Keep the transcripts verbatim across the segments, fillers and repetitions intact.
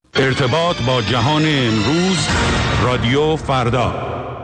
ارتباط با جهان امروز، رادیو فردا.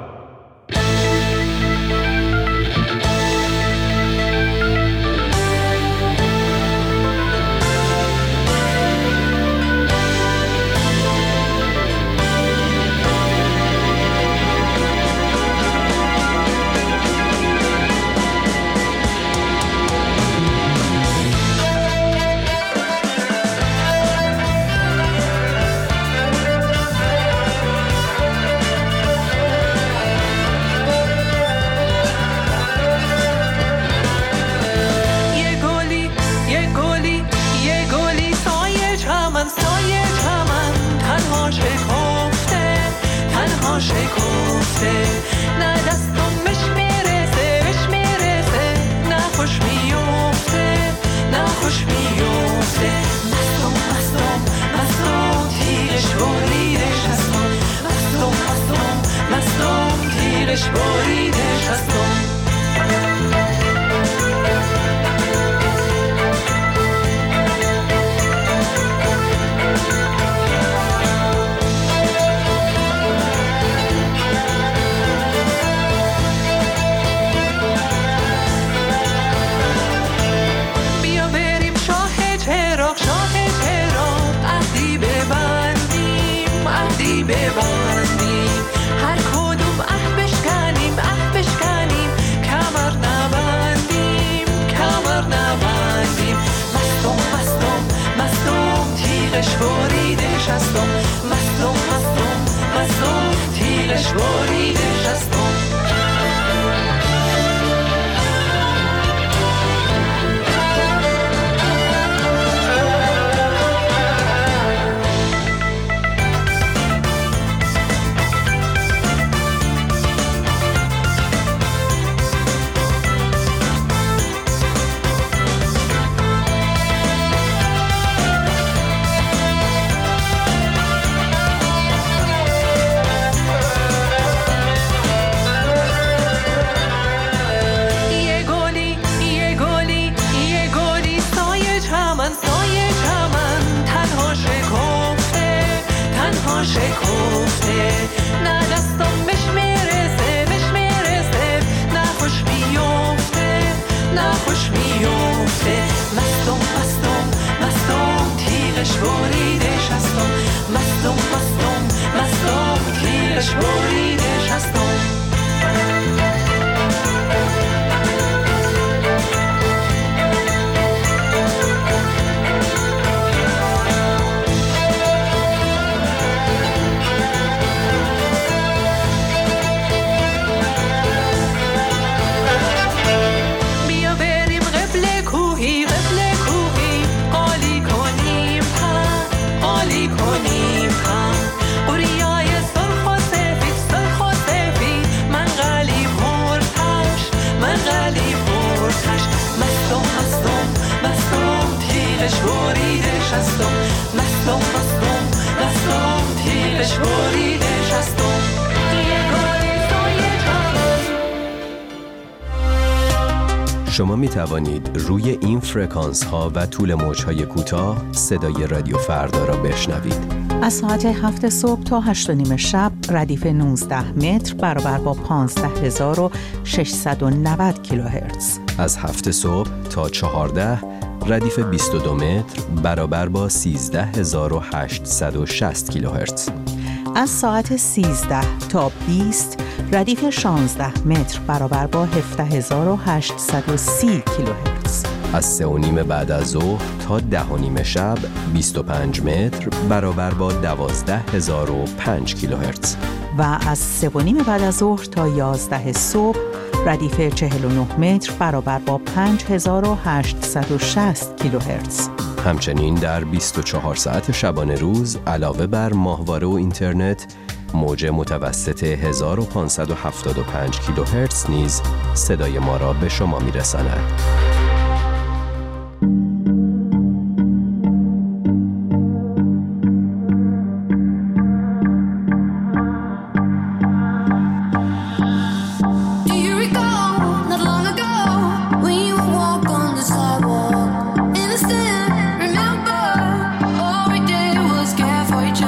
شما می توانید روی این فرکانس ها و طول موج های کوتاه صدای رادیو فردا را بشنوید. از ساعت هفت صبح تا هشت و نیم شب ردیف نوزده متر برابر با پانزده هزار و ششصد و نود کیلوهرتز. از هفت صبح تا چهارده ردیف بیست و دو متر برابر با سیزده هزار و هشتصد و شصت کیلوهرتز. از ساعت سیزده تا بیست ردیف شانزده متر برابر با هفده هزار و هشتصد و سی کیلوهرتز. از سه و نیم بعد از ظهر تا ده و نیم شب بیست و پنج متر برابر با دوازده هزار و پنج کیلوهرتز. و از سه و نیم بعد از ظهر تا یازده صبح ردیف چهل و نه متر برابر با پنج هزار و هشتصد و شصت کیلوهرتز. همچنین در بیست و چهار ساعت شبانه روز علاوه بر ماهواره و اینترنت، موج متوسط هزار و پانصد و هفتاد و پنج کیلوهرتز نیز صدای ما را به شما می‌رساند. For each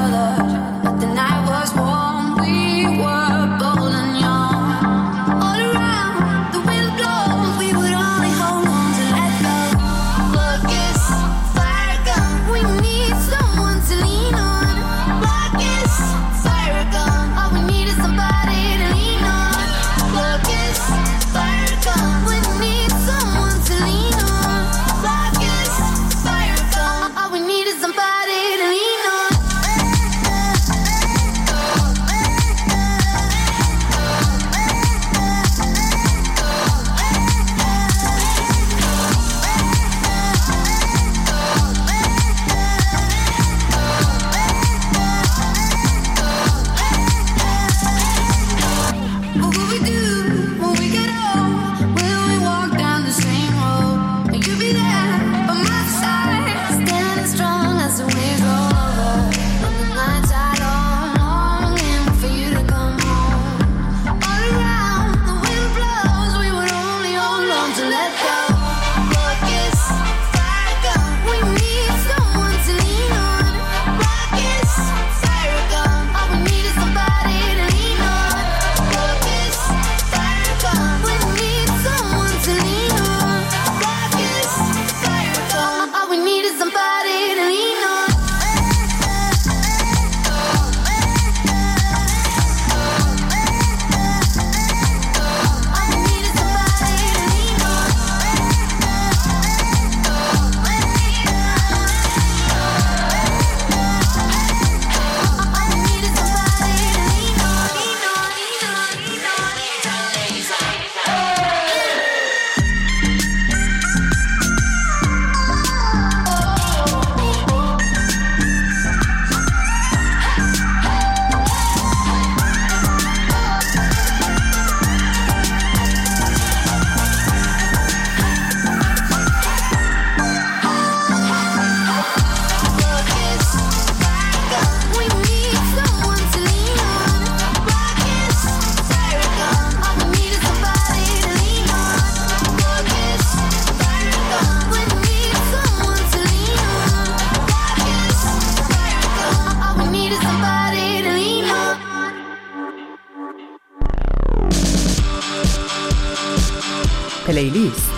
پلیلیست.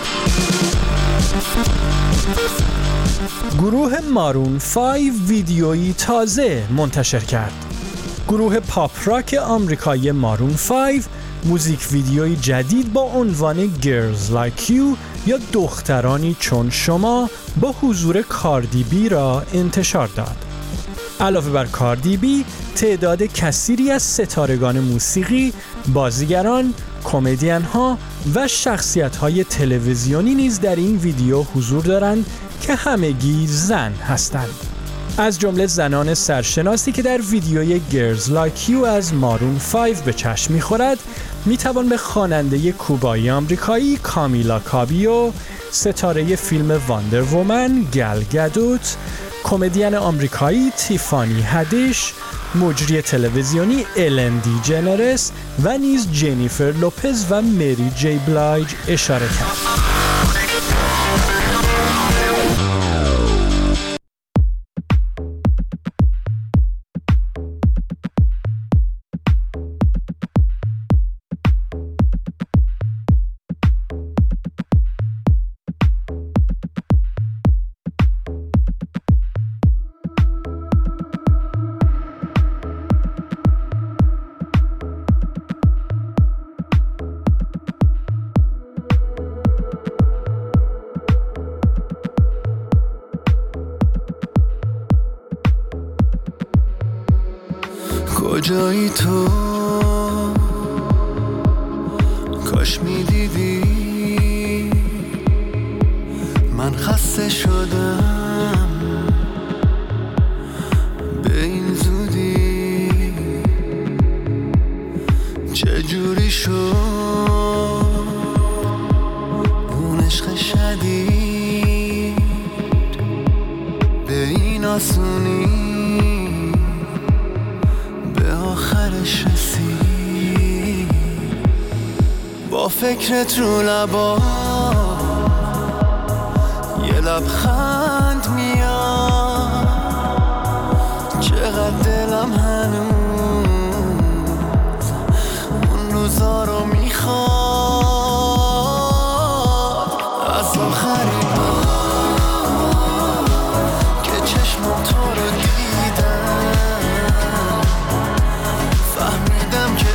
گروه مارون پنج ویدیویی تازه منتشر کرد. گروه پاپ راک آمریکایی مارون پنج موزیک ویدیویی جدید با عنوان Girls Like You یا دخترانی چون شما با حضور کاردی بی را انتشار داد. علاوه بر کاردی بی، تعداد کثیری از ستارگان موسیقی، بازیگران، کمدین ها و شخصیت های تلویزیونی نیز در این ویدیو حضور دارند که همگی زن هستند. از جمله زنان سرشناسی که در ویدیوی Girls Like You از مارون پنج به چشم می‌خورد، میتوان به خواننده کوبایی آمریکایی کامیلا کابیو، ستاره فیلم واندر وومن گل گادوت، کمدین آمریکایی تیفانی هدیش، مجری تلویزیونی الن دی جنرس و نیز جنیفر لوپز و مری جی بلایج اشاره کرد. کجایی تو؟ کاش میدیدی من خسته شدم به این زودی. چجوری شد اون عشق شدید به این آسونی آخرش رسید؟ با فکرت رو لبا یه لبخند میاد، چقدر دلم هنوز اون روزا رو میخواد. از آخرین بار که چشمم تو رو دیدم فهمیدم که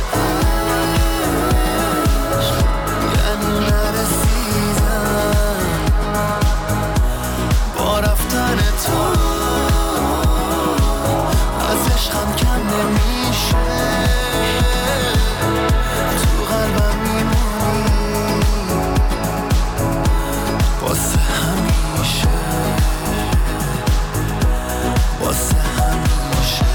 عشق یعنی نرسیدم. با رفتن تو از عشقم کم نمیشه، تو قلبم میمونی واسه همیشه، واسه همیشه.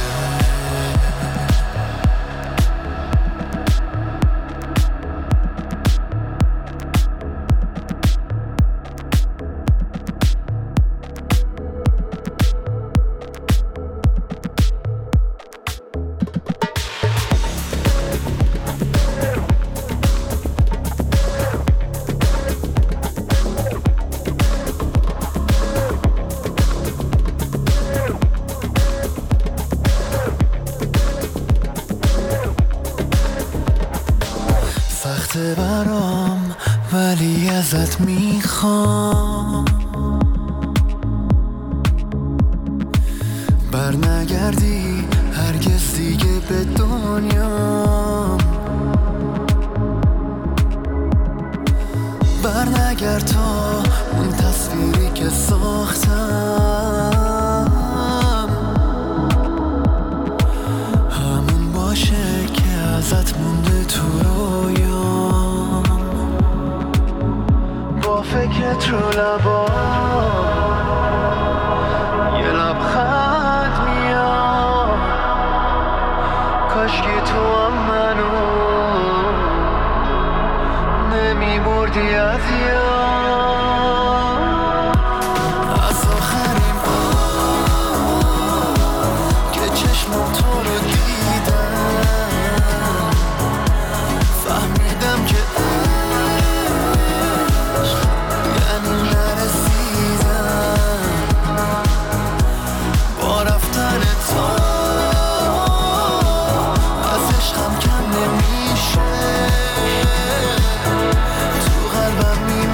سخته برام ولی ازت میخوام بر نگردی هرگز دیگه به دنیام. بر نگرد تا اون تصویری که ساختم همون باشه که ازت مونده تو رویام. با فکرت رو لبا یه لبخند میاد، کاشکی تو هم منو نمیبردی از یاد. از آخرین بار که چشمم تو رو دیدم فهمیدم که عشق یعنی نرسیدم. با رفتن تو از عشقم کم نمیشه، تو قلبم میمونی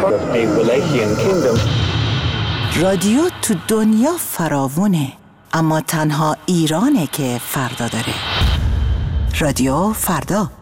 رادیو تو دنیا فراوونه، اما تنها ایرانه که فردا داره. رادیو فردا.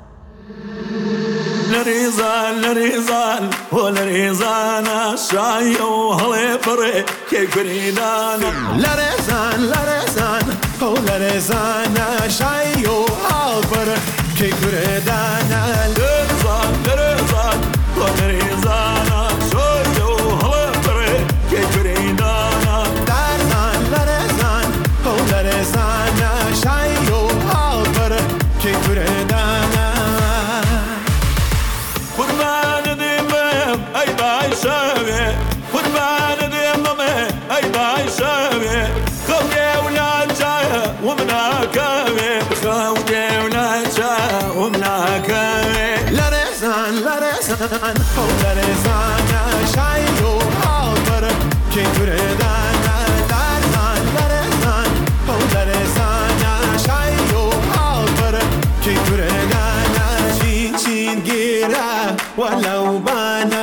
لريزان لريزان ولريزان شايو هلي بري كيكريدان لريزان لريزان ولريزان شايو هلي بري كيكريدان لريزان لريزان ولريزان شايو هلي بري كيكريدان لريزان لريزان ولريزان شايو هلي بري كيكريدان ay bay şave kurban edemme ay bay şave kavge ulaca umna kave kavge ulaca umna kave la rezan la rezan la rezan shayo albar ke kuredan la rezan la rezan la rezan shayo albar ke kuredan chin chin gira walau bana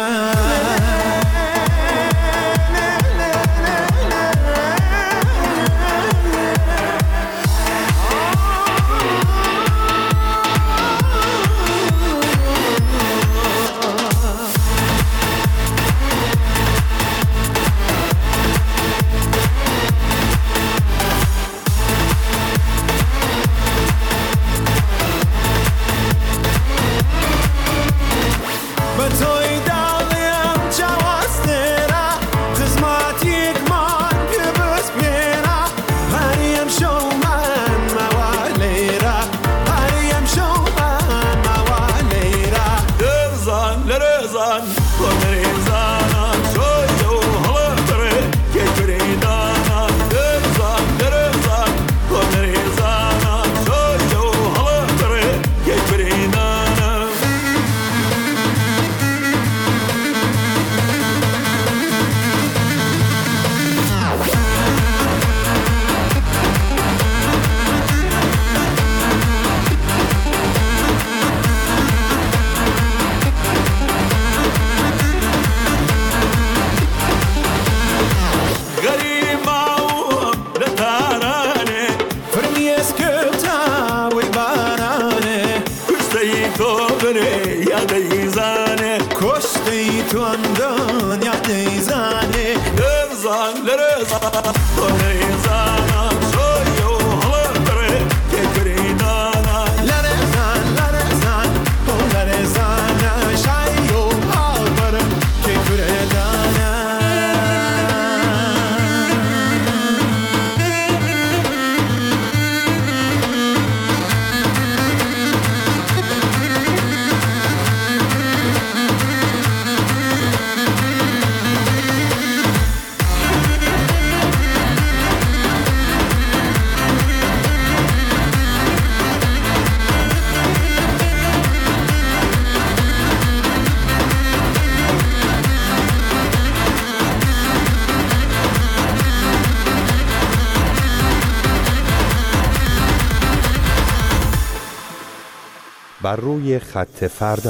بر روی خط فردا.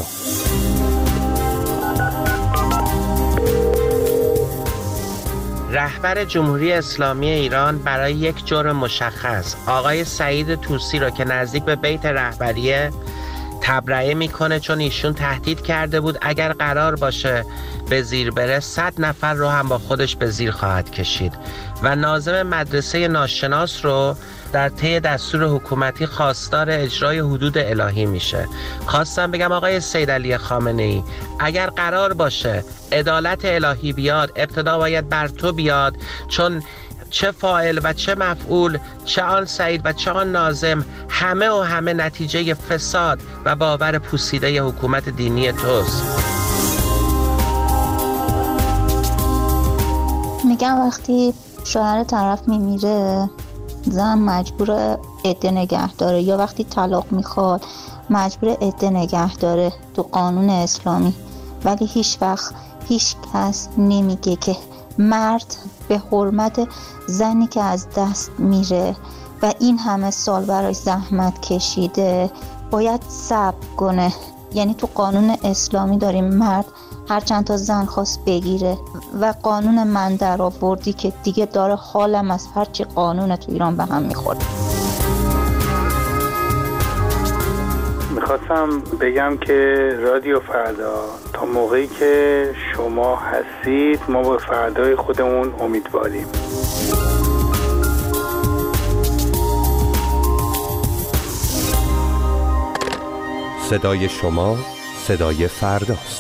رهبر جمهوری اسلامی ایران برای یک جرم مشخص آقای سعید طوسی را که نزدیک به بیت رهبریه تبرئه میکنه، چون ایشون تهدید کرده بود اگر قرار باشه به زیر بره صد نفر رو هم با خودش به زیر خواهد کشید و ناظم مدرسه ناشناس رو در طی دستور حکومتی خواستار اجرای حدود الهی میشه. خواستم بگم آقای سید علی خامنه‌ای اگر قرار باشه عدالت الهی بیاد، ابتدا باید بر تو بیاد، چون چه فاعل و چه مفعول، چه آن سعید و چه آن ناظم، همه و همه نتیجه فساد و باور پوسیده حکومت دینی توست. میگم وقتی شوهر طرف میمیره زن مجبور عده نگه داره، یا وقتی طلاق میخواد مجبور عده نگه داره تو قانون اسلامی، ولی هیچ وقت هیچ کس نمیگه که مرد به حرمت زنی که از دست میره و این همه سال برای زحمت کشیده باید صبر کنه. یعنی تو قانون اسلامی داریم مرد هر چند تا زن خواست بگیره و قانون من در آوردی که دیگه داره حالم از هرچی قانون تو ایران به هم میخوره. میخواستم بگم که رادیو فردا تا موقعی که شما هستید ما با فردای خودمون امیدواریم. صدای شما صدای فرداست.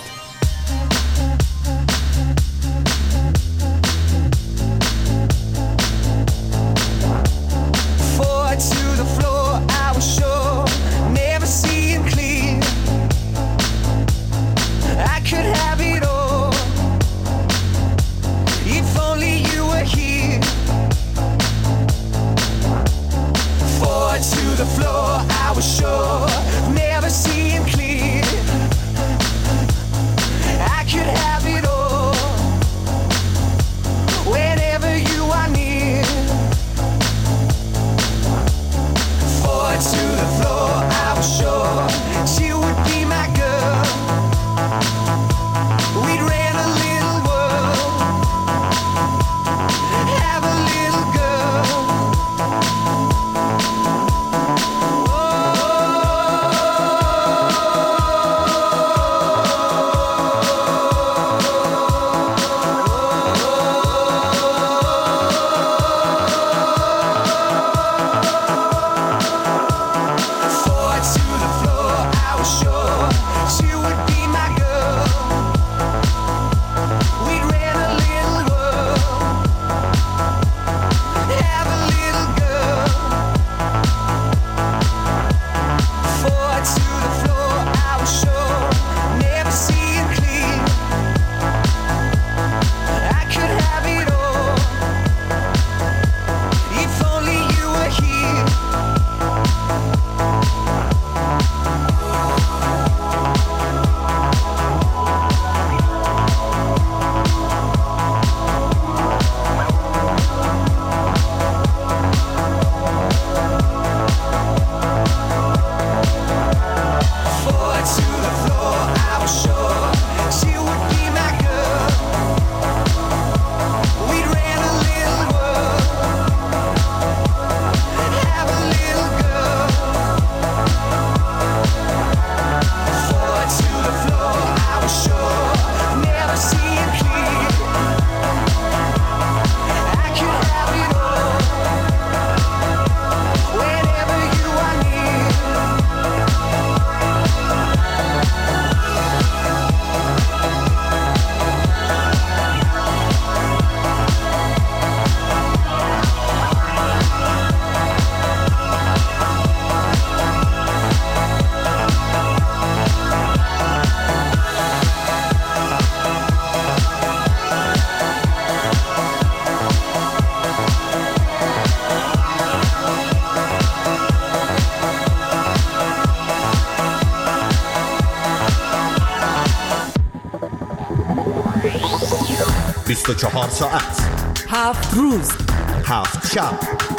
بیست و چهار ساعت، هفت روز، هفت شب،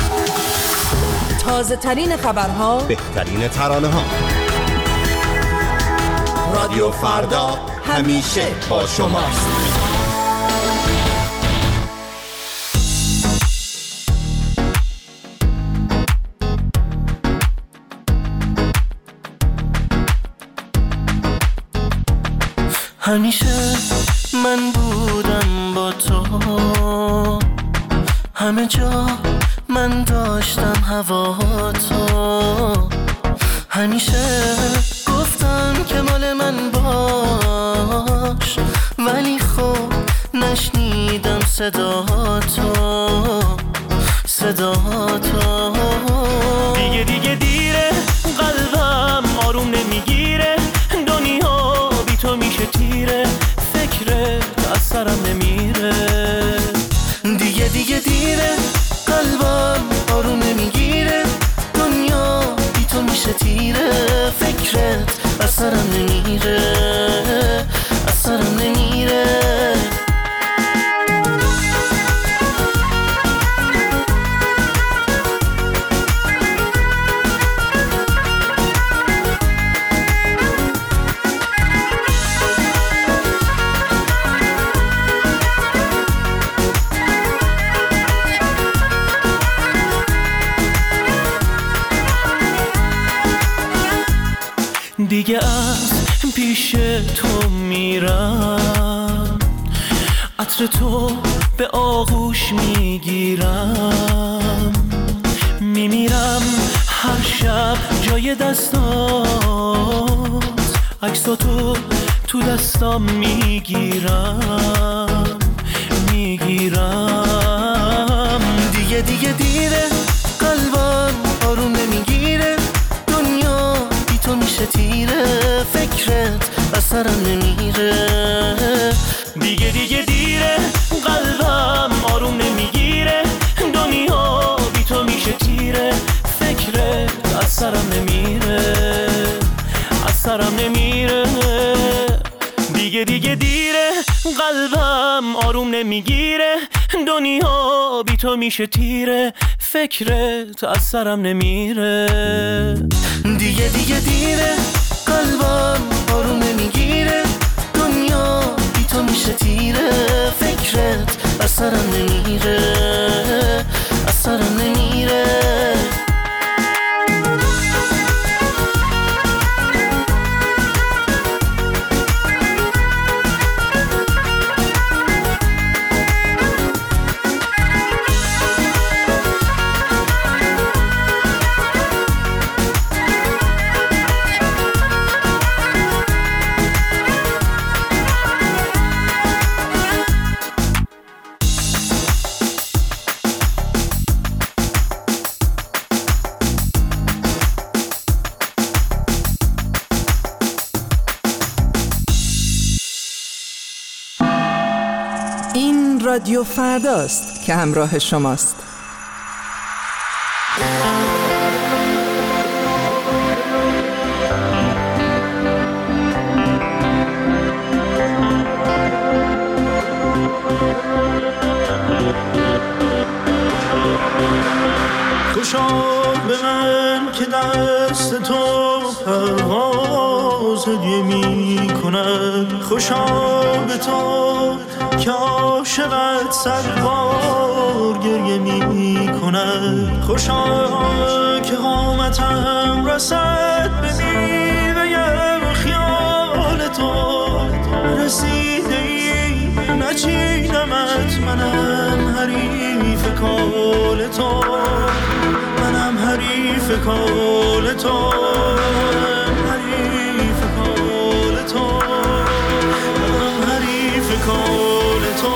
تازه ترین خبرها، بهترین ترانه ها. رادیو فردا همیشه با شماست. همیشه من بودم با تو، همه جا من داشتم هوا تو، همیشه گفتم که مال من باش، ولی خب نشنیدم صدا تو، صدا تو. دیگه دیگه دیره، قلبم آروم نمیگیره، دنیا بی تو میشه تیره، فکرت از سرم نمیره. دیگه دیگه دیره، قلبم آروم نمیگیره، دنیا بی تو میشه تیره، فکرت از سرم نمیره، از سرم نمیره. دیگه از پیش تو میرم، عطر تو به آغوش میگیرم، میمیرم هر شب جای دستات، عکساتو تو دستام میگیرم میگیرم. دیگه دیگه دیره، قلبم آروم نمیگیره، دنیا بی تو میشه تیره، فکرت از سرم نمیره. دیگه دیگه دیره، قلبم آروم نمیگیره، دنیا بی تو میشه تیره، فکرت از سرم نمیره از سرم نمیره. دیگه دیگه دیره، قلبم آروم نمیگیره، دنیا بی تو میشه تیره، فکرت از سرم نمیره. دیگه دیگه دیره، قلبم آروم نمیگیره، دنیا بی تو میشه تیره، فکرت از سرم نمیره از سرم نمیره. رادیو فرداست که همراه شماست. خوشا به من که دست تو پرواز هدیه می کند، خوشا به تو که عاشقت صد بار گریه می کند، خوشا که قامتم رسد به میوه خیال تو، رسیده ای نچیدمت، منم حریف کال تو، منم حریف کال تو، حریف کال تو، منم حریف کال تو.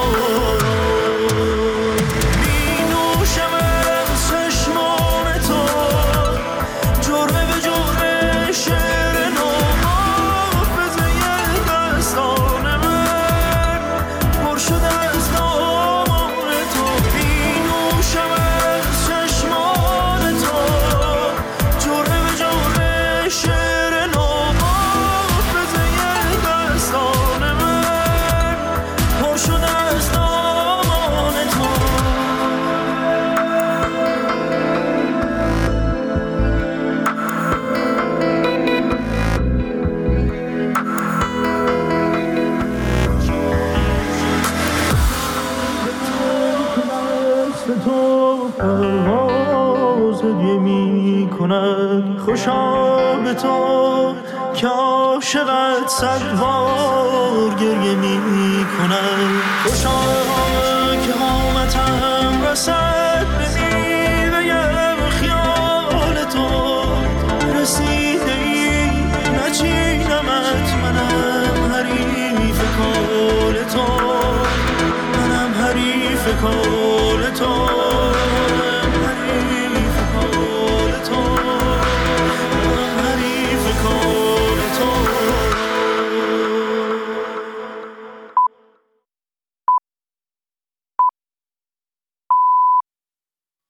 می نوشم از چشمان تو، جرمه به جرمه شعر نو، حافظه دستان من پر شده از نام تو. می نوشم از چشمان تو، جرمه به جرمه شعر نو، حافظه دستان من پر شده از نام تو. دست تو پرواز هدیه می کند، خوشا به تو که عاشقت صد بار گریه می کند، خوشا که قامتم رسد به میوه خیال تو، رسیده ای نچیدمت، منم حریف کال تو، منم حریف کال